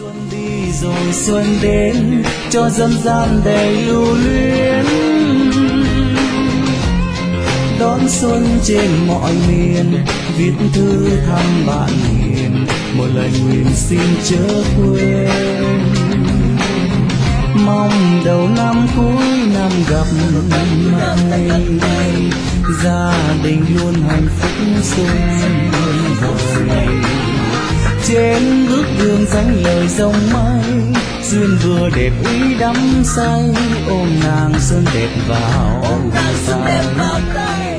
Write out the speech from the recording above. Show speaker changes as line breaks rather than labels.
Xuân đi rồi xuân đến cho dân gian đầy lưu luyến, đón xuân trên mọi miền, viết thư thăm bạn hiền, một lời nguyện xin chớ quên. Mong đầu năm cuối năm gặp may, gia đình luôn hạnh phúc xuân vời. Trên bước đường dáng lời dòng mây, duyên vừa đẹp ý đắm say, ôm nàng xuân đẹp vào tay.